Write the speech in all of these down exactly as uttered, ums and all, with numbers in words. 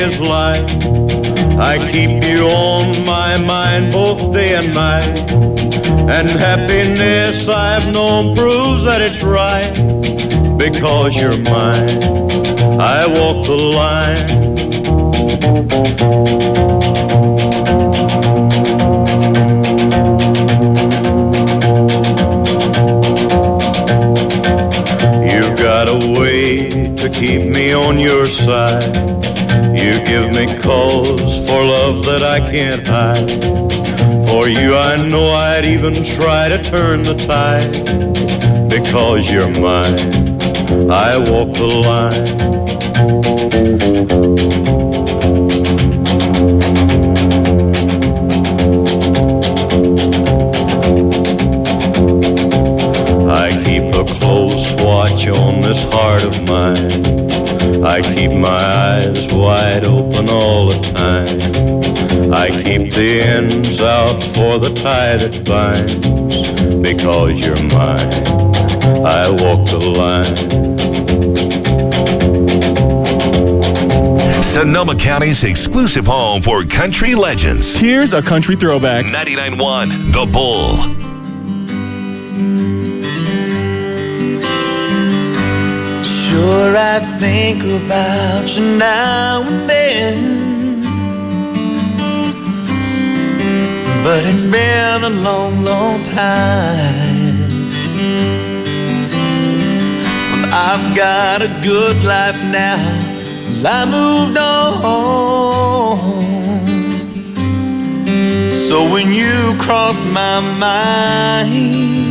is light. I keep you on my mind both day and night. And happiness I've known proves that it's right. Because you're mine, I walk the line. You got a way to keep me on your side. You give me cause for love that I can't hide. For you I know I'd even try to turn the tide. Because you're mine, I walk the line. I keep a close watch on this heart of mine. I keep my eyes wide open all the time. I keep the ends out for the tie that binds. Because you're mine, I walk the line. Sonoma County's exclusive home for country legends. Here's a country throwback. ninety-nine point one The Bull. Sure, I think about you now and then, but it's been a long, long time. Well, I've got a good life now, well, I moved on. So when you cross my mind,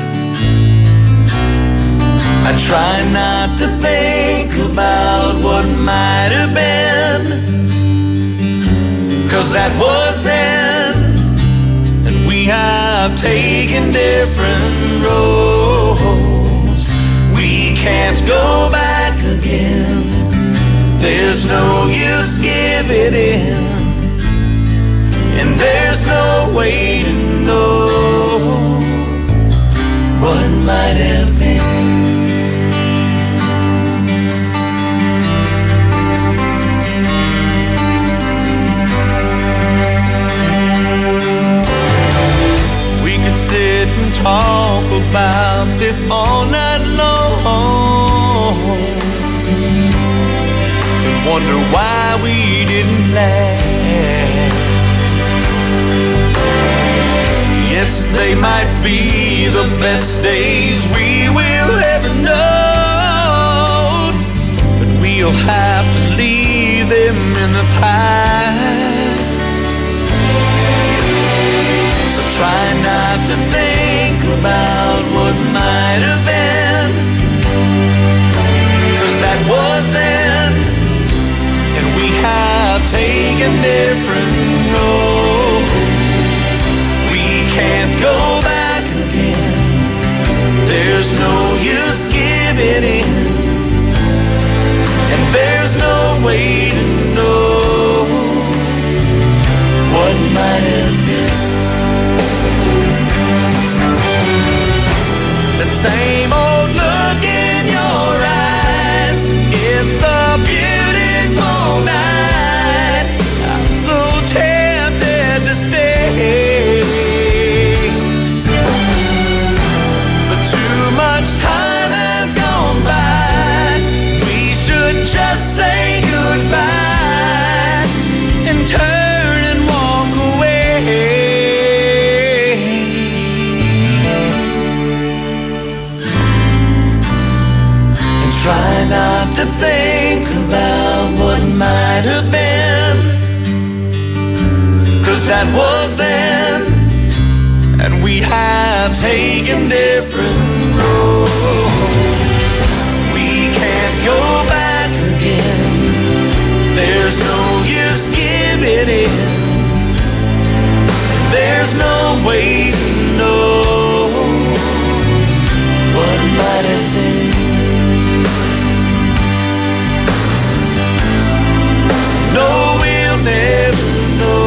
I try not to think about what might have been, 'cause that was then, and we have taken different roads. We can't go back again. There's no use giving in, and there's no way to know what might have been. Sit and talk about this all night long, and wonder why we didn't last. Yes, they might be the best days we will ever know, but we'll have to leave them in the past. Try not to think about what might have been, 'cause that was then, and we have taken different roads. We can't go back again. There's no use giving in, and there's no way to know what might have been. The same old look in your eyes. It's a beautiful night. I'm so tempted to stay, but too much time has gone by. We should just say goodbye and turn and walk away. Try not to think about what might have been, 'cause that was then, and we have taken different roads. We can't go back again. There's no use giving in, there's no way to know what might have been. No, we'll never know.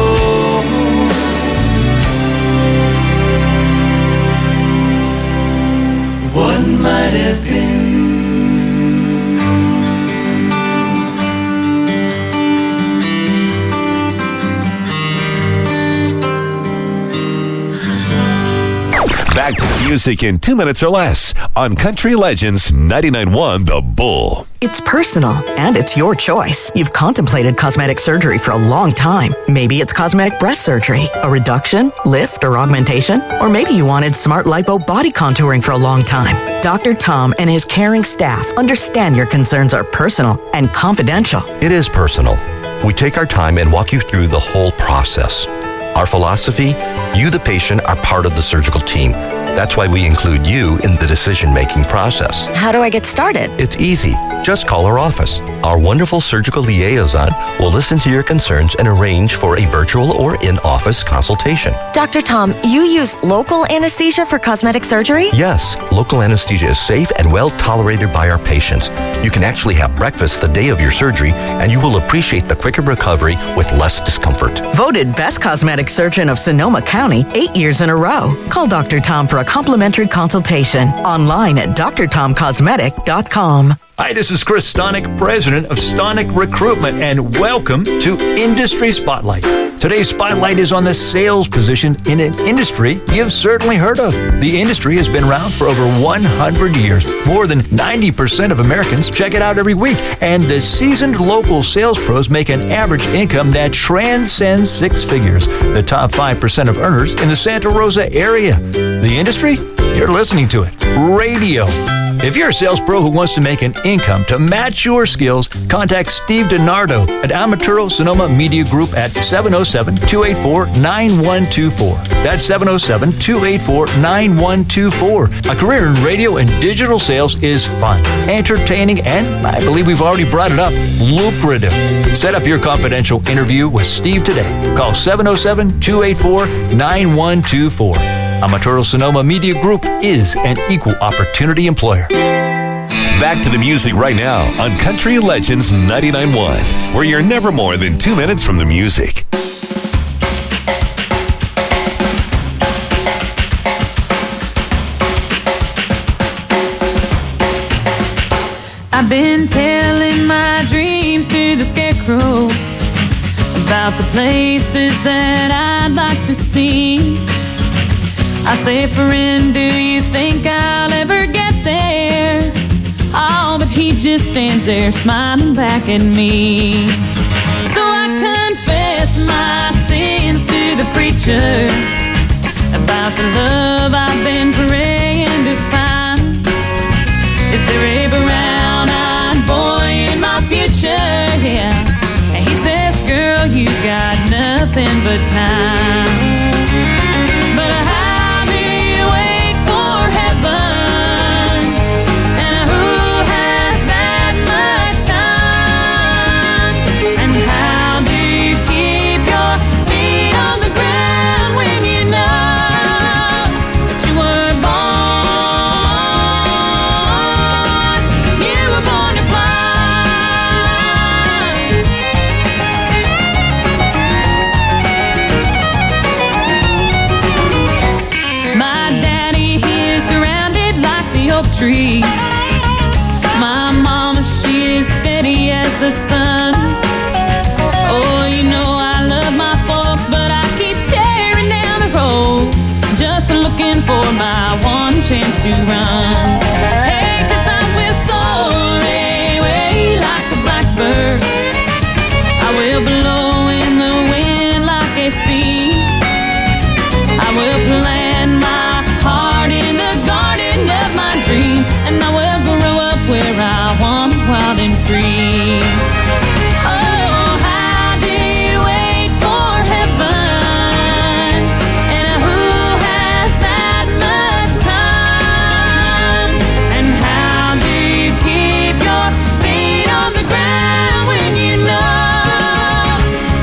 Back to the music in two minutes or less on Country Legends ninety-nine point one The Bull. It's personal, and it's your choice. You've contemplated cosmetic surgery for a long time. Maybe it's cosmetic breast surgery, a reduction, lift, or augmentation. Or maybe you wanted smart lipo body contouring for a long time. Doctor Tom and his caring staff understand your concerns are personal and confidential. It is personal. We take our time and walk you through the whole process. Our philosophy, you the patient are part of the surgical team. That's why we include you in the decision-making process. How do I get started? It's easy. Just call our office. Our wonderful surgical liaison will listen to your concerns and arrange for a virtual or in-office consultation. Doctor Tom, you use local anesthesia for cosmetic surgery? Yes, local anesthesia is safe and well tolerated by our patients. You can actually have breakfast the day of your surgery, and you will appreciate the quicker recovery with less discomfort. Voted Best Cosmetic Surgeon of Sonoma County eight years in a row. Call Doctor Tom for a complimentary consultation. Online at d r tom cosmetic dot com. Hi, this is Chris Stonick, president of Stonick Recruitment, and welcome to Industry Spotlight. Today's spotlight is on the sales position in an industry you've certainly heard of. The industry has been around for over one hundred years. More than ninety percent of Americans check it out every week, and the seasoned local sales pros make an average income that transcends six figures. The top five percent of earners in the Santa Rosa area. The industry? You're listening to it. Radio. If you're a sales pro who wants to make an income to match your skills, contact Steve DiNardo at Amaturo Sonoma Media Group at seven oh seven, two eight four, nine one two four. That's seven oh seven, two eight four, nine one two four. A career in radio and digital sales is fun, entertaining, and I believe we've already brought it up, lucrative. Set up your confidential interview with Steve today. Call seven oh seven, two eight four, nine one two four. Amaturo Sonoma Media Group is an equal opportunity employer. Back to the music right now on Country Legends ninety-nine point one, where you're never more than two minutes from the music. I've been telling my dreams to the scarecrow about the places that I'd like to see. I say, friend, do you think I'll ever get there? Oh, but he just stands there smiling back at me. So I confess my sins to the preacher about the love I've been praying to find. Is there a brown-eyed boy in my future? Yeah. And he says, girl, you got nothing but time. But I tree. My mama, she is steady as the sun. Oh, you know I love my folks, but I keep staring down the road, just looking for my one chance to run. Hey, 'cause I will soar away like a blackbird. I will blow in the wind like a sea. I will plant my heart in the garden of my dreams, and I will grow up where I want, wild and free. Oh, how do you wait for heaven? And who has that much time? And how do you keep your feet on the ground when you know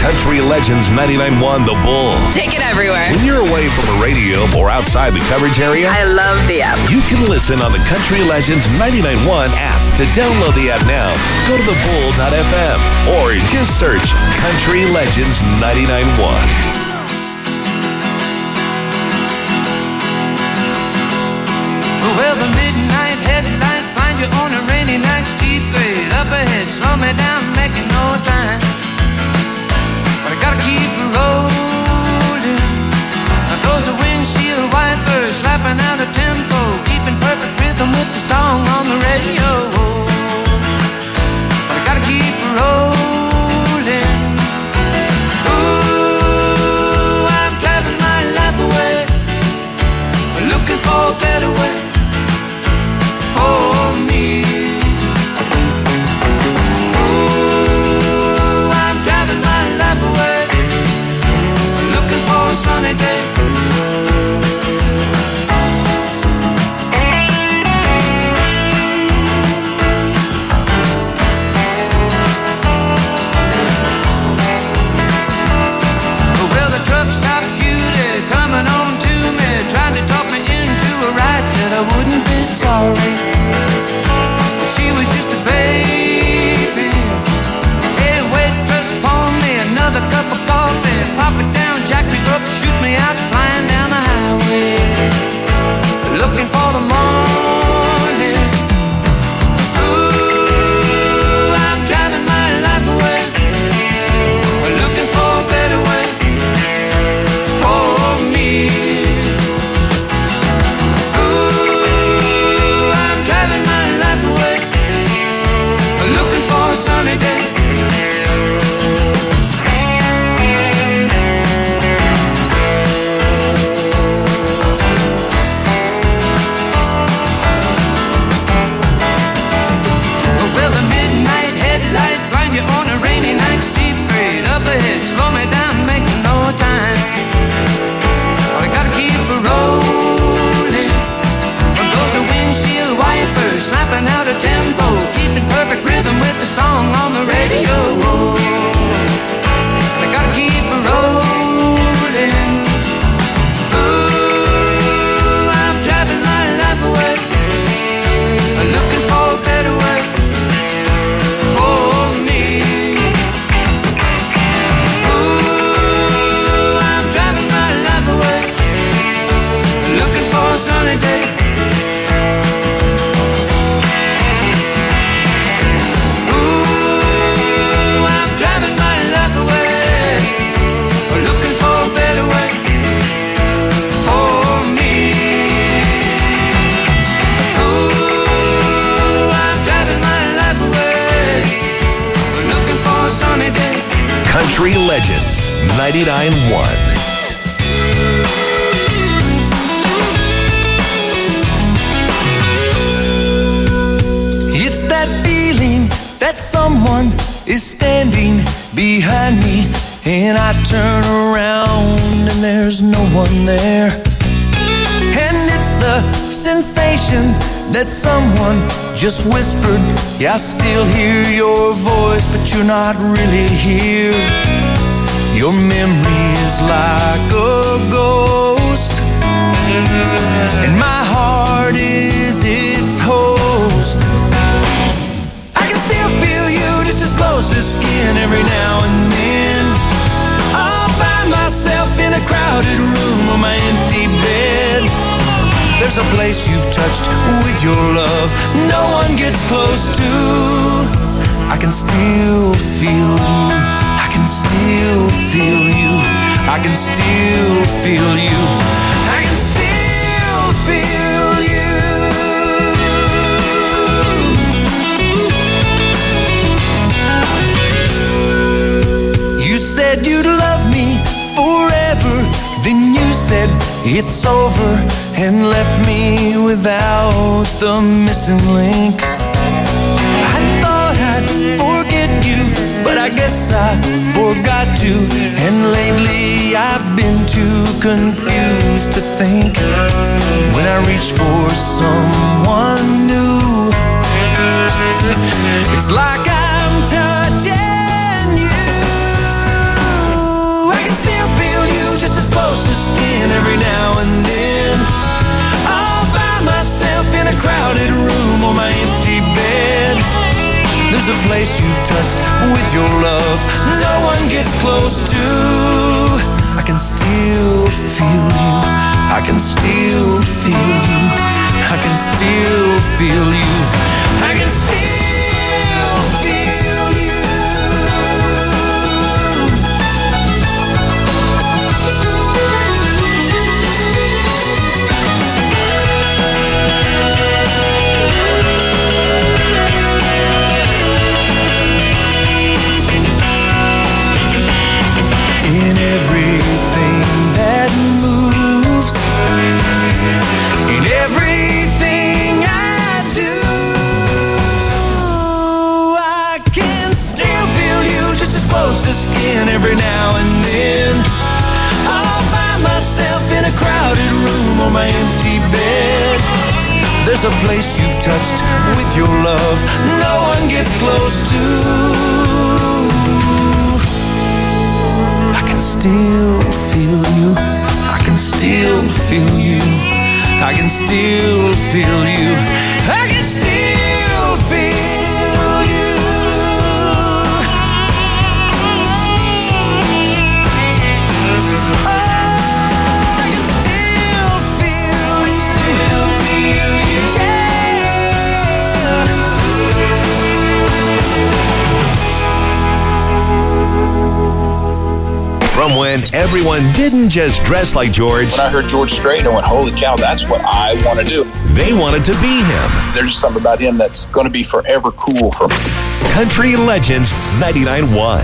Country Legends ninety-nine point one The Bull. Take it everywhere. When you're away from a radio or outside the coverage area, I love the app. You can listen on the Country Legends ninety-nine point one app. To download the app now, go to the bull dot f m or just search Country Legends ninety-nine point one. Well, the midnight headlight find you on a rainy night, steep grade up ahead, slow me down, making no time. But I gotta keep rolling. Those are windshield wipers slapping out a tempo, keeping perfect rhythm with the song on the radio. But I gotta keep rolling. Ooh, I'm driving my life away, looking for a better way for me. Ooh, I'm driving my life away, looking for a sunny day. Well, the truck stopped Judy coming on to me, trying to talk me into a ride, said I wouldn't be sorry. She was just a baby. Hey, waitress, pour me another cup of coffee, pop it down, jack me up, shoot me out, flying down the highway, looking for the morning. Ooh, I'm driving my life away, looking for a better way for me. Ooh, I'm driving my life away, looking for a sunny day. Well, the midnight headlight blind you on a rainy night, steep grade up ahead, slow me down, making no time. I gotta keep it rolling. Those are windshield wipers slapping out a tempo, keeping perfect rhythm with the song on the radio. I gotta keep it rolling. Ooh, I'm driving my life away, looking for a better way for me. Ooh, I'm driving my life away, looking for a sunny day. Ooh, I'm driving my life away, looking for a better way for me. Ooh, I'm driving my life away, looking for a sunny day. Country Legends ninety-nine point one. It's that feeling that someone is standing behind me, and I turn around and there's no one there. And it's the sensation that someone just whispered, yeah, I still hear your voice, but you're not really here. Your memory is like a ghost, and my heart is its host. I can still feel you just as close as skin every now and then. I'll find myself in a crowded room on my empty bed. There's a place you've touched with your love no one gets close to. I can still feel you, I can still feel you, I can still feel you, I can still feel you. You said you'd love me forever, then you said it's over and left me without the missing link. I thought I'd forget you, but I guess I forgot to. And lately I've been too confused to think. When I reach for someone new, it's like I'm touching you. a place you've touched with your love no one gets close to. I can still feel you, I can still feel you, I can still feel you, I can still feel you. In everything that moves, in everything I do, I can still feel you just as close to skin every now and then. All by myself in a crowded room on my empty bed. There's a place you've touched with your love no one gets close to. I can still feel you, I can still feel you, I can still feel you, I can still feel you. Oh, I can still feel you, From when everyone didn't just dress like George. When I heard George Strait, I went, holy cow, that's what I want to do. They wanted to be him. There's just something about him that's going to be forever cool for me. Country Legends ninety-nine point one.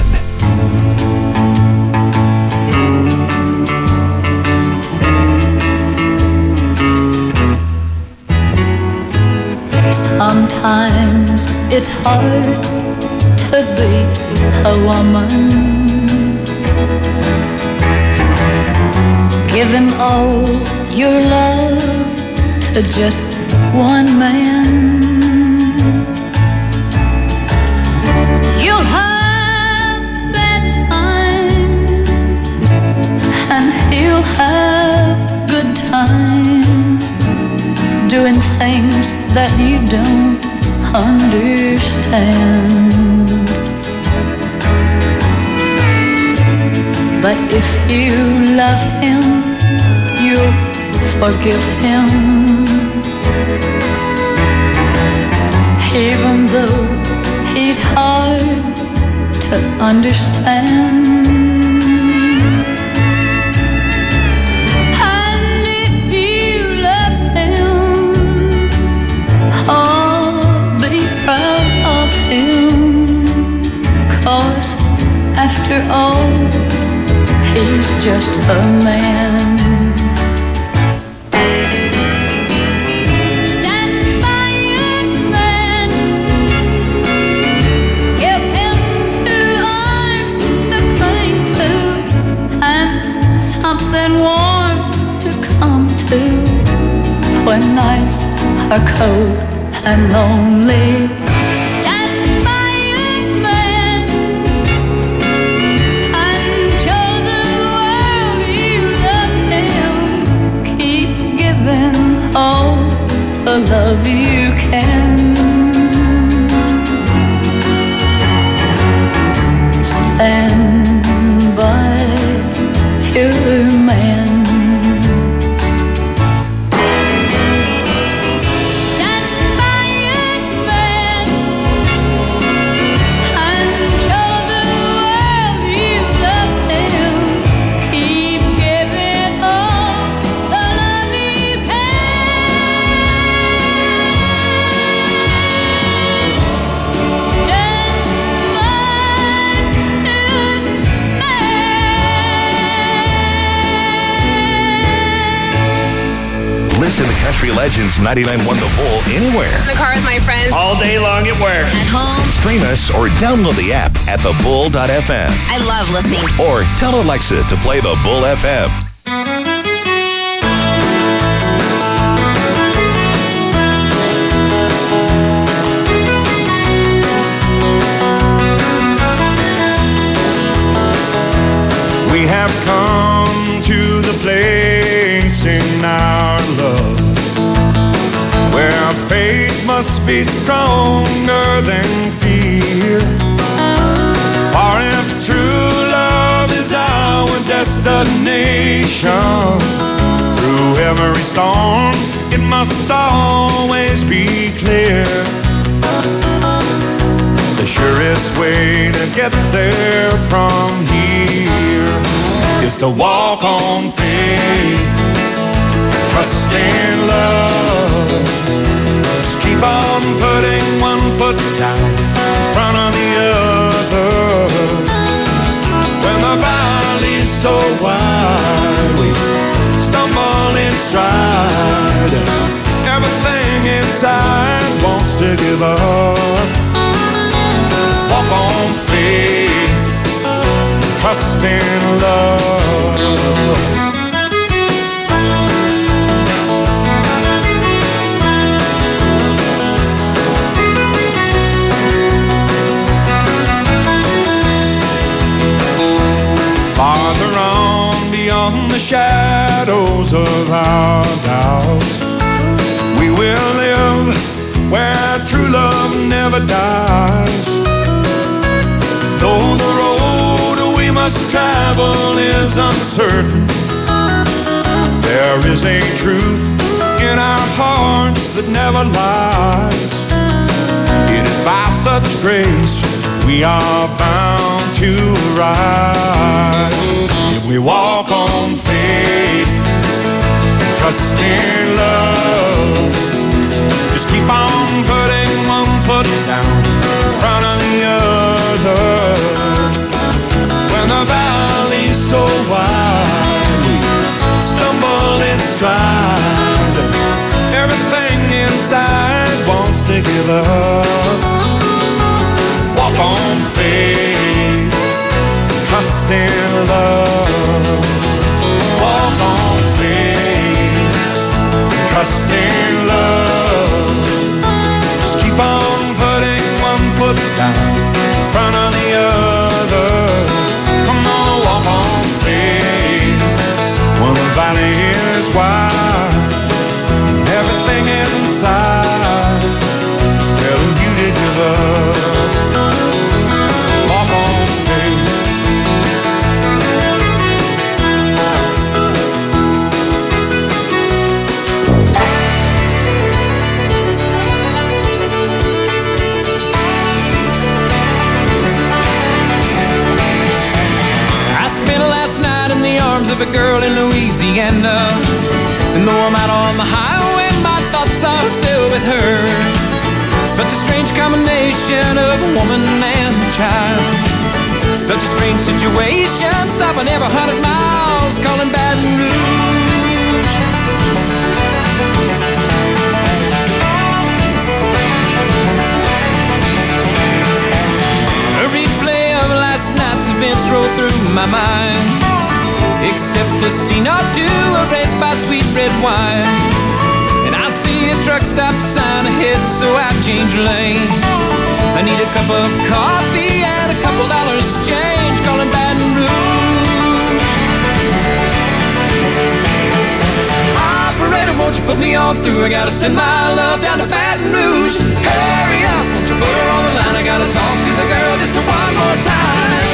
Sometimes it's hard to be a woman. Giving all your love to just one man. You'll have bad times and he'll have good times, doing things that you don't understand. But if you love him, you'll forgive him. Even though he's hard to understand. And if you love him, oh, be proud of him. 'Cause after all, he's just a man. Stand by your man. Give him two arms to cling to and something warm to come to when nights are cold and lonely. All the love you can. Stand by your man. Stand by your man and show the world you love him. Keep giving all the love you can. Listen to Country Legends ninety-nine point one The Bull anywhere. In the car with my friends. All day long at work. At home. Stream us or download the app at the bull dot f m. I love listening. Or tell Alexa to play the Bull F M. We have come to the place in our love where our faith must be stronger than fear. here. For if true love is our destination, through every storm it must always be clear. The surest way to get there from here is to walk on faith, trust in love. Just keep on putting one foot down in front of the other. When the valley's so wide, we stumble in stride. Everything inside wants to give up. Walk on faith, trust in love. Farther on beyond the shadows of our doubt, we will live where true love never dies. Though the road we must travel is uncertain, there is a truth in our hearts that never lies. It is by such grace we are bound to rise. If we walk on faith, trust in love, just keep on putting one foot down in front of the other. When the valley's so wide, we stumble in stride. Everything inside wants to give up. Walk on faith, trust in love. Walk on faith, trust in love. Just keep on putting one foot down in front of the other. Come on, walk on faith. When the valley is wide, everything inside is telling you to give up. Walk on faith. Of a girl in Louisiana, and though I'm out on the highway, my thoughts are still with her. Such a strange combination of a woman and a child. Such a strange situation, stopping every hundred miles, calling Baton Rouge. A replay of last night's events rolled through my mind, except a scene or two erased by sweet red wine. And I see a truck stop sign ahead, so I change lanes. I need a cup of coffee and a couple dollars change, calling Baton Rouge. Operator, won't you put me on through? I gotta send my love down to Baton Rouge. Hurry up, won't you put her on the line? I gotta talk to the girl just one more time.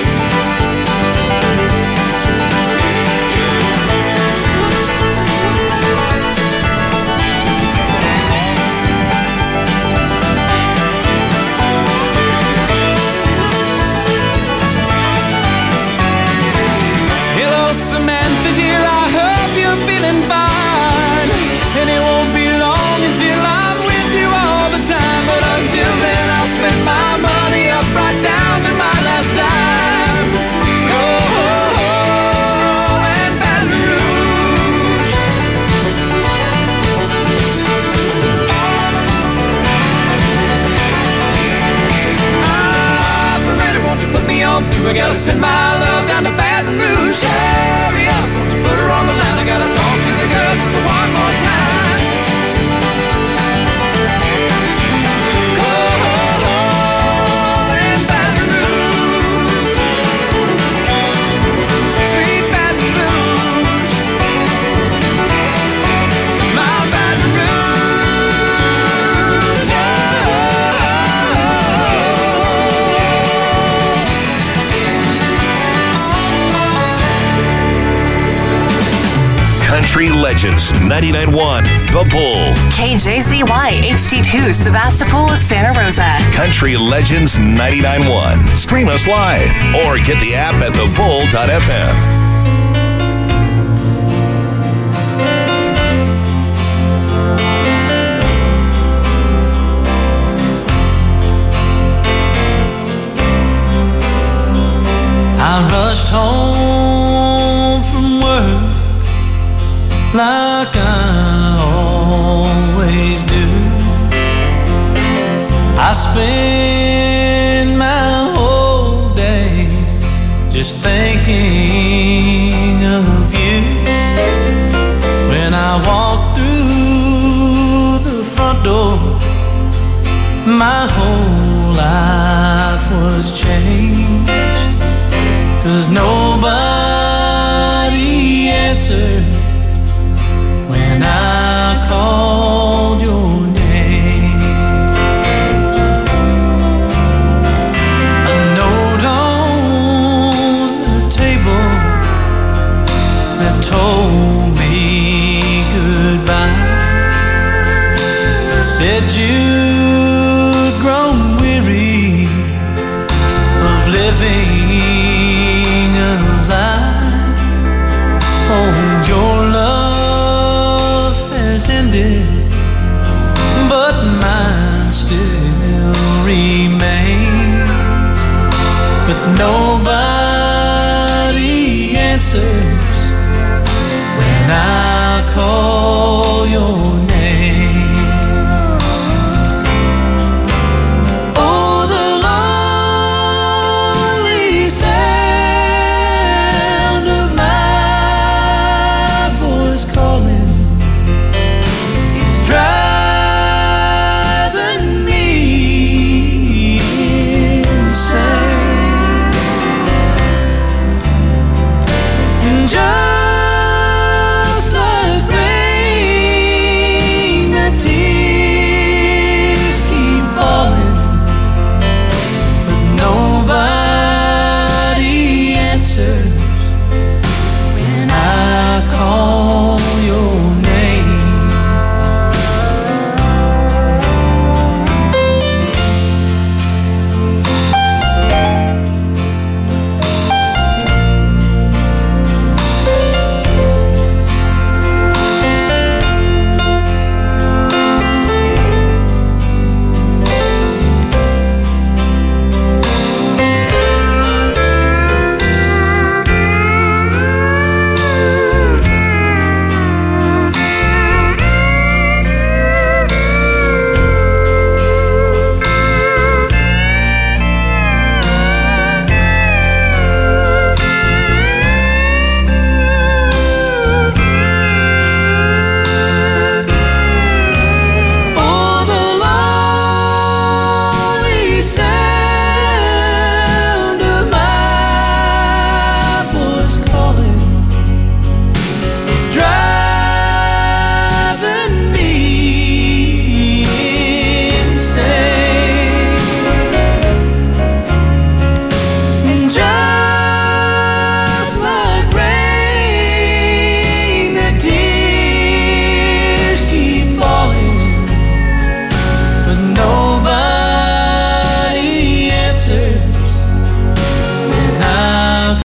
And it won't be long until I'm with you all the time. But until then, I'll spend my money up right down to my last dime. Go and Baton Rouge. Operator, won't you put me on through? I gotta send my love down to Baton Rouge. Hurry up, won't you put her on the line? I gotta talk to the girl just one more time. Country Legends ninety-nine point one, The Bull. K J Z Y H D two, Sebastopol, Santa Rosa. Country Legends ninety-nine point one. Stream us live or get the app at the bull dot f m. I rushed home from work like I always do. I spend my whole day just thinking of you. When I walk through the front door, my whole life was changed. 'Cause nobody answered when I called your name. A note on the table that told me goodbye said you'd grown weary of living. Oh, your love has ended, but mine still remains. But nobody answers when I call your name.